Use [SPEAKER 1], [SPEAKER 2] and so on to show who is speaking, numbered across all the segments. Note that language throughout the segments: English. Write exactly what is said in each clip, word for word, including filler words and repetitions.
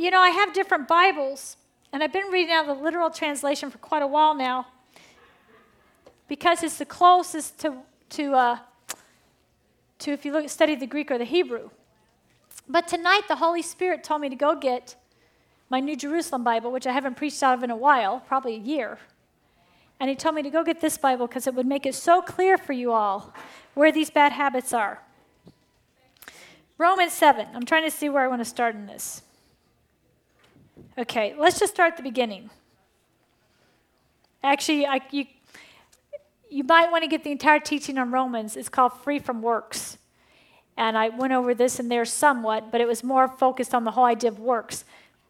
[SPEAKER 1] you know, I have different Bibles, and I've been reading out of the literal translation for quite a while now because it's the closest to, to, uh, to if you look study the Greek or the Hebrew. But tonight, the Holy Spirit told me to go get my New Jerusalem Bible, which I haven't preached out of in a while, probably a year. And he told me to go get this Bible because it would make it so clear for you all where these bad habits are. Romans seven. I'm trying to see where I want to start in this. Okay, let's just start at the beginning. Actually, I, you, you might want to get the entire teaching on Romans. It's called Free from Works. And I went over this in there somewhat, but it was more focused on the whole idea of works.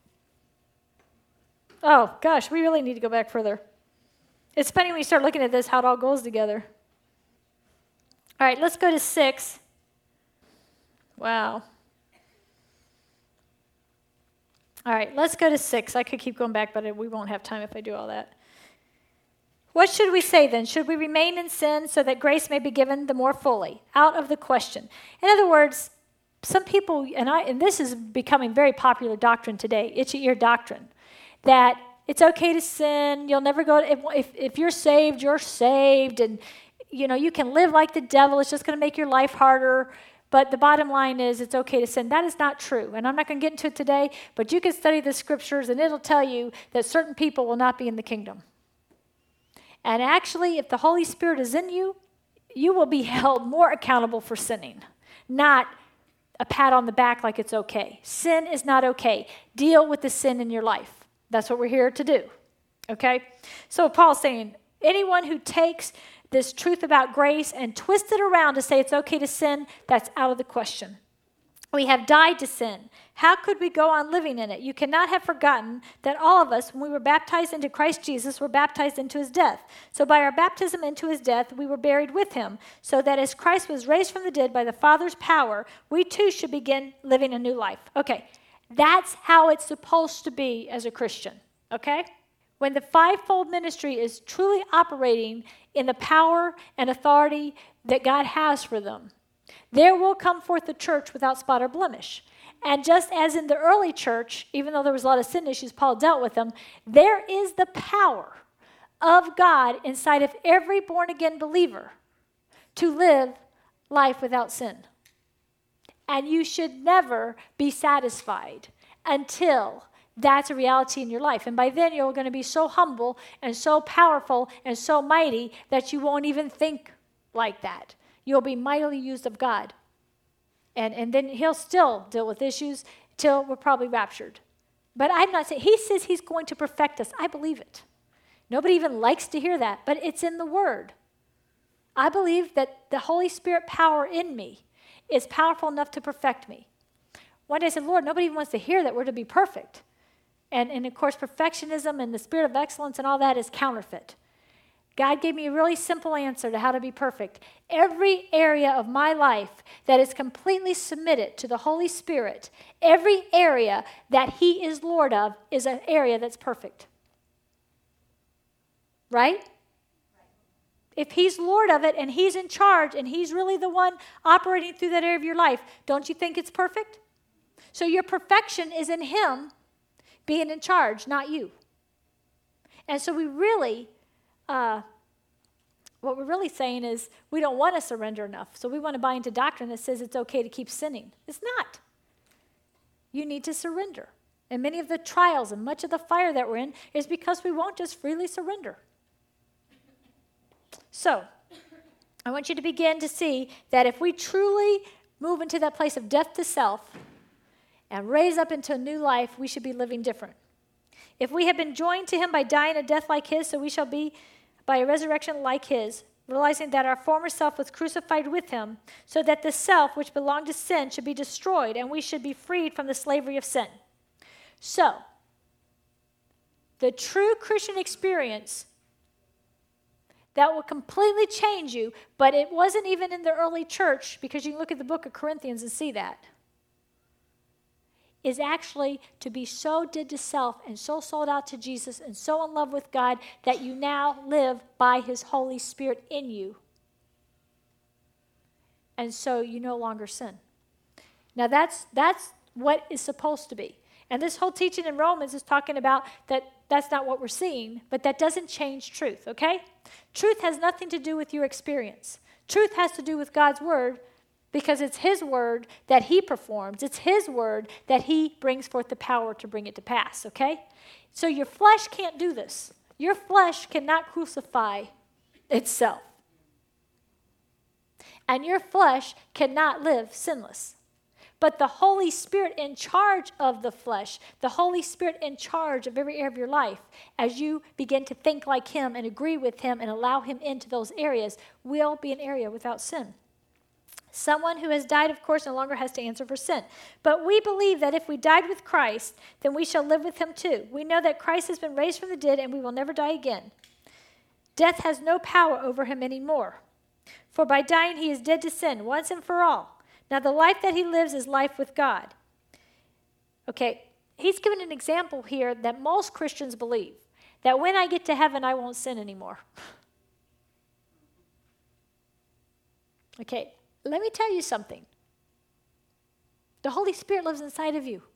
[SPEAKER 1] Oh, gosh, we really need to go back further. It's funny when you start looking at this, how it all goes together. All right, let's go to six. Wow. All right, let's go to six. I could keep going back, but we won't have time if I do all that. What should we say then? Should we remain in sin so that grace may be given the more fully? Out of the question. In other words, some people, and I, and this is becoming very popular doctrine today, itchy ear doctrine, that it's okay to sin. You'll never go, if, if, if you're saved, you're saved. And, you know, you can live like the devil. It's just going to make your life harder. But the bottom line is it's okay to sin. That is not true. And I'm not going to get into it today, but you can study the scriptures and it'll tell you that certain people will not be in the kingdom. And actually, if the Holy Spirit is in you, you will be held more accountable for sinning, not a pat on the back like it's okay. Sin is not okay. Deal with the sin in your life. That's what we're here to do, okay? So Paul's saying, anyone who takes this truth about grace and twists it around to say it's okay to sin, that's out of the question. We have died to sin. How could we go on living in it? You cannot have forgotten that all of us, when we were baptized into Christ Jesus, were baptized into his death. So by our baptism into his death, we were buried with him, so that as Christ was raised from the dead by the Father's power, we too should begin living a new life. Okay, that's how it's supposed to be as a Christian, okay? When the fivefold ministry is truly operating in the power and authority that God has for them, there will come forth a church without spot or blemish. And just as in the early church, even though there was a lot of sin issues, Paul dealt with them, there is the power of God inside of every born-again believer to live life without sin. And you should never be satisfied until that's a reality in your life. And by then, you're going to be so humble and so powerful and so mighty that you won't even think like that. You'll be mightily used of God. And, and then he'll still deal with issues till we're probably raptured. But I'm not saying, he says he's going to perfect us. I believe it. Nobody even likes to hear that, but it's in the Word. I believe that the Holy Spirit power in me is powerful enough to perfect me. One day I said, Lord, nobody even wants to hear that we're to be perfect. And, and of course, perfectionism and the spirit of excellence and all that is counterfeit. God gave me a really simple answer to how to be perfect. Every area of my life that is completely submitted to the Holy Spirit, every area that he is Lord of, is an area that's perfect. Right? If he's Lord of it and he's in charge and he's really the one operating through that area of your life, don't you think it's perfect? So your perfection is in him being in charge, not you. And so we really, uh, what we're really saying is we don't want to surrender enough. So we want to buy into doctrine that says it's okay to keep sinning. It's not. You need to surrender. And many of the trials and much of the fire that we're in is because we won't just freely surrender. So, I want you to begin to see that if we truly move into that place of death to self and raise up into a new life, we should be living different. If we have been joined to him by dying a death like his, so we shall be by a resurrection like his, realizing that our former self was crucified with him, so that the self which belonged to sin should be destroyed, and we should be freed from the slavery of sin. So, the true Christian experience that will completely change you, but it wasn't even in the early church, because you can look at the book of Corinthians and see that, is actually to be so dead to self and so sold out to Jesus and so in love with God that you now live by his Holy Spirit in you. And so you no longer sin. Now that's that's what is supposed to be. And this whole teaching in Romans is talking about that that's not what we're seeing, but that doesn't change truth, okay? Truth has nothing to do with your experience. Truth has to do with God's word, because it's his word that he performs. It's his word that he brings forth the power to bring it to pass, okay? So your flesh can't do this. Your flesh cannot crucify itself. And your flesh cannot live sinless. But the Holy Spirit in charge of the flesh, the Holy Spirit in charge of every area of your life, as you begin to think like him and agree with him and allow him into those areas, will be an area without sin. Someone who has died, of course, no longer has to answer for sin. But we believe that if we died with Christ, then we shall live with him too. We know that Christ has been raised from the dead and we will never die again. Death has no power over him anymore. For by dying he is dead to sin once and for all. Now the life that he lives is life with God. Okay, he's given an example here that most Christians believe, that when I get to heaven, I won't sin anymore. Okay, let me tell you something. The Holy Spirit lives inside of you.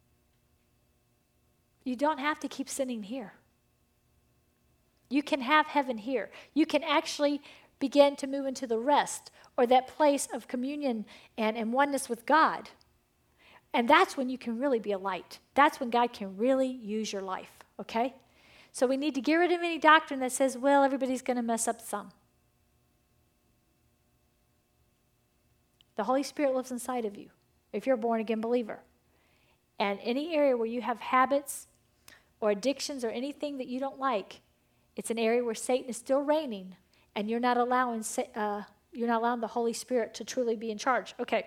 [SPEAKER 1] You don't have to keep sinning here. You can have heaven here. You can actually begin to move into the rest or that place of communion and, and oneness with God. And that's when you can really be a light. That's when God can really use your life, okay? So we need to get rid of any doctrine that says, well, everybody's going to mess up some. The Holy Spirit lives inside of you if you're a born-again believer. And any area where you have habits or addictions or anything that you don't like, it's an area where Satan is still reigning, and you're not allowing uh, you're not allowing the Holy Spirit to truly be in charge. Okay.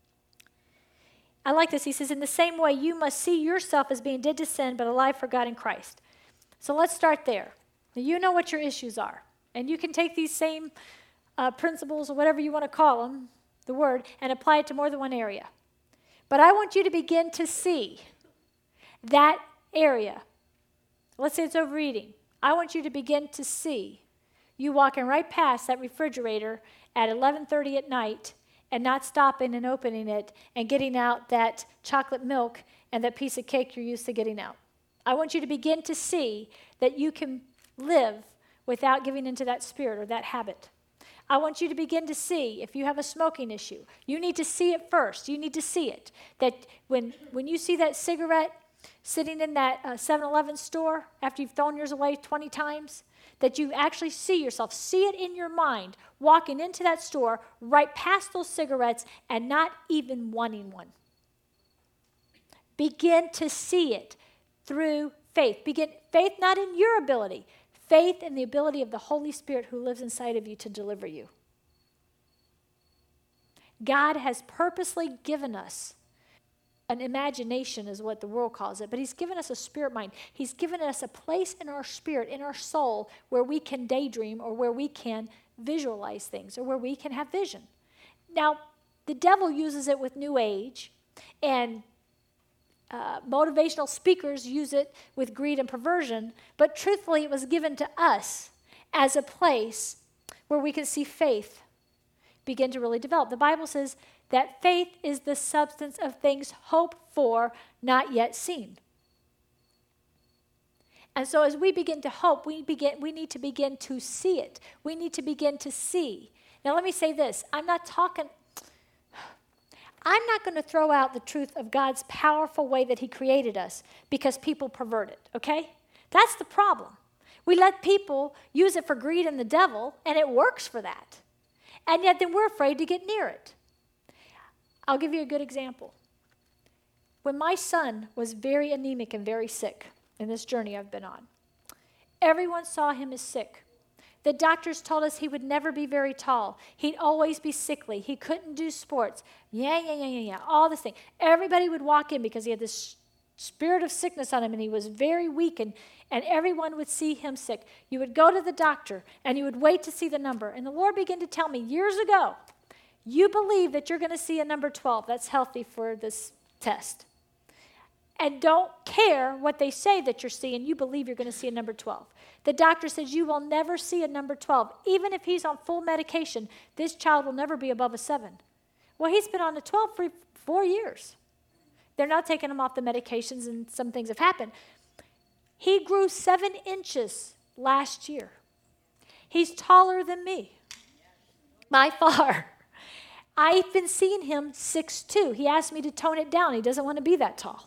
[SPEAKER 1] I like this. He says, in the same way, you must see yourself as being dead to sin, but alive for God in Christ. So let's start there. Now, you know what your issues are. And you can take these same uh, principles or whatever you want to call them, the word, and apply it to more than one area. But I want you to begin to see that area. Let's say it's overeating. I want you to begin to see you walking right past that refrigerator at eleven thirty at night and not stopping and opening it and getting out that chocolate milk and that piece of cake you're used to getting out. I want you to begin to see that you can live without giving into that spirit or that habit. I want you to begin to see if you have a smoking issue. You need to see it first. You need to see it. That when, when you see that cigarette sitting in that uh, seven eleven store after you've thrown yours away twenty times, that you actually see yourself, see it in your mind, walking into that store, right past those cigarettes, and not even wanting one. Begin to see it through faith. Begin faith not in your ability, faith in the ability of the Holy Spirit who lives inside of you to deliver you. God has purposely given us an imagination is what the world calls it, but he's given us a spirit mind. He's given us a place in our spirit, in our soul, where we can daydream or where we can visualize things or where we can have vision. Now, the devil uses it with New Age, and uh, motivational speakers use it with greed and perversion, but truthfully, it was given to us as a place where we can see faith begin to really develop. The Bible says that faith is the substance of things hoped for, not yet seen. And so as we begin to hope, we begin we need to begin to see it. We need to begin to see. Now let me say this. I'm not talking I'm not going to throw out the truth of God's powerful way that he created us because people pervert it, okay? That's the problem. We let people use it for greed and the devil, and it works for that. And yet then we're afraid to get near it. I'll give you a good example. When my son was very anemic and very sick in this journey I've been on, everyone saw him as sick. The doctors told us he would never be very tall. He'd always be sickly. He couldn't do sports. Yeah, yeah, yeah, yeah, yeah, all this thing. Everybody would walk in because he had this spirit of sickness on him, and he was very weak, and, and everyone would see him sick. You would go to the doctor, and you would wait to see the number. And the Lord began to tell me years ago, you believe that you're going to see a number twelve. That's healthy for this test. And don't care what they say that you're seeing. You believe you're going to see a number twelve. The doctor says you will never see a number twelve. Even if he's on full medication, this child will never be above a seven. Well, he's been on a twelve for four years. they're now taking him off the medications and some things have happened. He grew seven inches last year. He's taller than me, by far. I've been seeing him six foot two. He asked me to tone it down. He doesn't want to be that tall.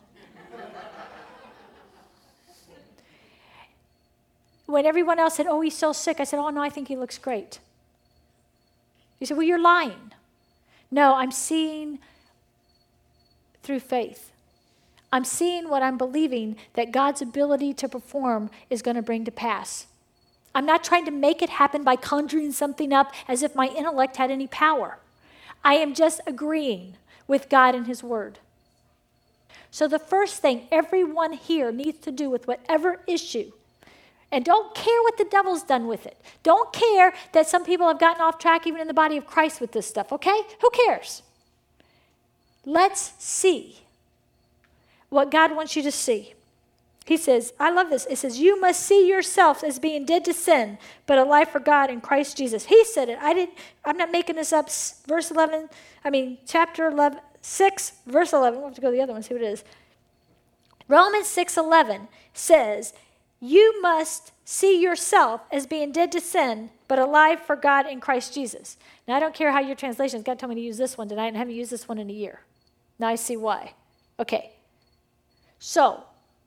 [SPEAKER 1] When everyone else said, oh, he's so sick, I said, oh, no, I think he looks great. He said, well, you're lying. No, I'm seeing through faith. I'm seeing what I'm believing that God's ability to perform is going to bring to pass. I'm not trying to make it happen by conjuring something up as if my intellect had any power. I am just agreeing with God and his word. So the first thing everyone here needs to do with whatever issue, and don't care what the devil's done with it. Don't care that some people have gotten off track even in the body of Christ with this stuff, okay? Who cares? Let's see what God wants you to see. He says, I love this. It says, you must see yourselves as being dead to sin, but alive for God in Christ Jesus. He said it. I didn't, I'm not making this up. Verse eleven, I mean, chapter eleven, six, verse eleven. We'll have to go to the other one and see what it is. Romans six eleven says, you must see yourself as being dead to sin, but alive for God in Christ Jesus. Now, I don't care how your translation is. God told me to use this one tonight, and I haven't used this one in a year. Now I see why. Okay. So,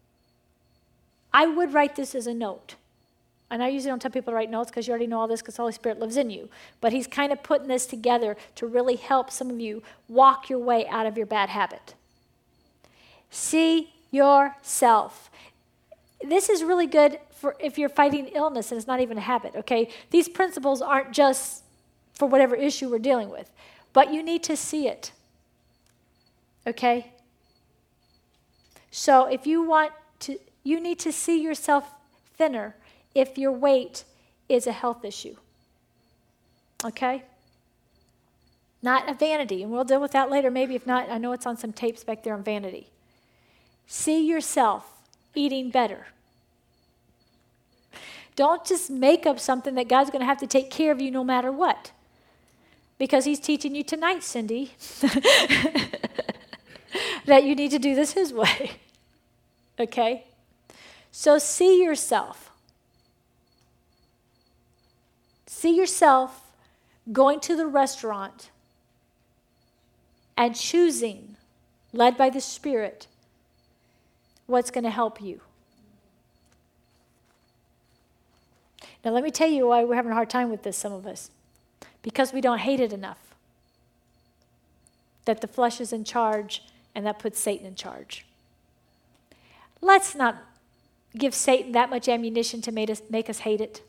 [SPEAKER 1] I would write this as a note. And I usually don't tell people to write notes because you already know all this because the Holy Spirit lives in you. But he's kind of putting this together to really help some of you walk your way out of your bad habit. See yourself. This is really good for if you're fighting illness and it's not even a habit, okay? These principles aren't just for whatever issue we're dealing with, but you need to see it, okay? So if you want to, you need to see yourself thinner if your weight is a health issue, okay? Not a vanity, and we'll deal with that later. Maybe if not, I know it's on some tapes back there on vanity. See yourself eating better. Don't just make up something that God's going to have to take care of you no matter what. Because he's teaching you tonight, Cindy, that you need to do this his way. Okay? So see yourself. See yourself going to the restaurant and choosing, led by the Spirit, what's going to help you. Now, let me tell you why we're having a hard time with this, some of us. Because we don't hate it enough. That the flesh is in charge, and that puts Satan in charge. Let's not give Satan that much ammunition to make us, make us hate it.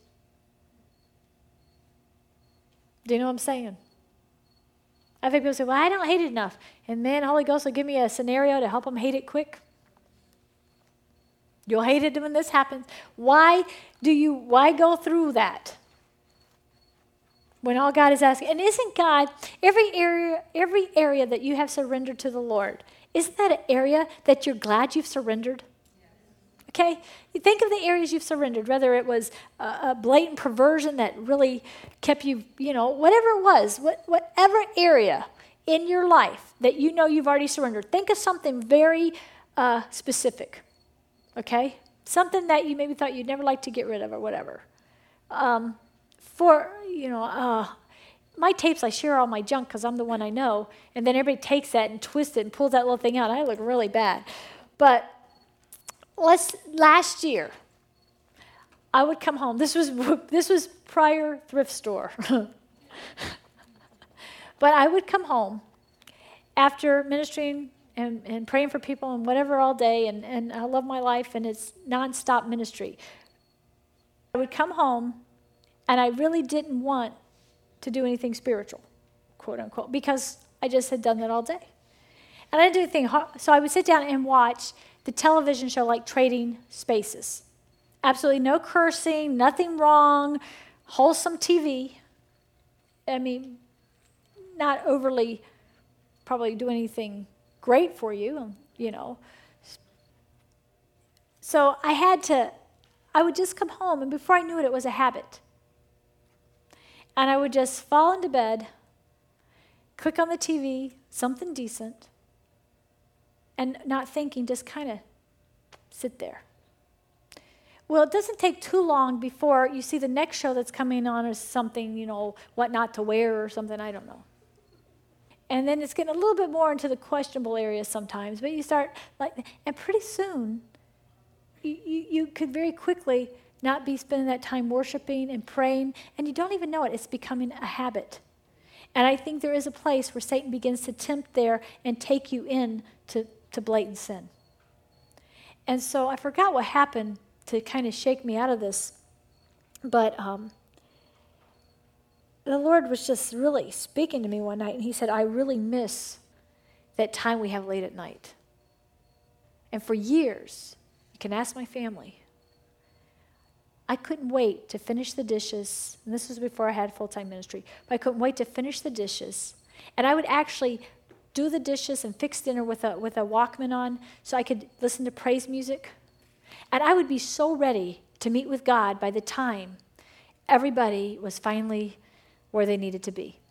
[SPEAKER 1] Do you know what I'm saying? I've had people say, well, I don't hate it enough. And man, Holy Ghost will give me a scenario to help them hate it quick. You'll hate it when this happens. Why do you, why go through that? When all God is asking, and isn't God, every area, every area that you have surrendered to the Lord, isn't that an area that you're glad you've surrendered? Okay? You think of the areas you've surrendered, whether it was a, a blatant perversion that really kept you, you know, whatever it was, what, whatever area in your life that you know you've already surrendered. Think of something very uh, specific. Okay? Something that you maybe thought you'd never like to get rid of or whatever. Um, for, you know, uh, my tapes, I share all my junk because I'm the one I know. And then everybody takes that and twists it and pulls that little thing out. I look really bad. But let's, last year, I would come home. This was, this was prior thrift store. But I would come home after ministering And, and praying for people and whatever all day, and, and I love my life, and it's nonstop ministry. I would come home, and I really didn't want to do anything spiritual, quote unquote, because I just had done that all day. And I didn't do anything hard. So I would sit down and watch the television show like Trading Spaces. Absolutely no cursing, nothing wrong, wholesome T V. I mean, not overly probably do anything great for you, you know. So I had to, I would just come home, and before I knew it, it was a habit. And I would just fall into bed, click on the T V, something decent, and not thinking, just kind of sit there. Well, it doesn't take too long before you see the next show that's coming on is something, you know, what not to wear or something, I don't know. And then it's getting a little bit more into the questionable areas sometimes, but you start, like, and pretty soon, you, you, you could very quickly not be spending that time worshiping and praying, and you don't even know it. It's becoming a habit. And I think there is a place where Satan begins to tempt there and take you in to, to blatant sin. And so I forgot what happened to kind of shake me out of this, but um, the Lord was just really speaking to me one night, and he said, I really miss that time we have late at night. And for years, you can ask my family, I couldn't wait to finish the dishes, and this was before I had full-time ministry, but I couldn't wait to finish the dishes, and I would actually do the dishes and fix dinner with a with a Walkman on so I could listen to praise music, and I would be so ready to meet with God by the time everybody was finally where they needed to be.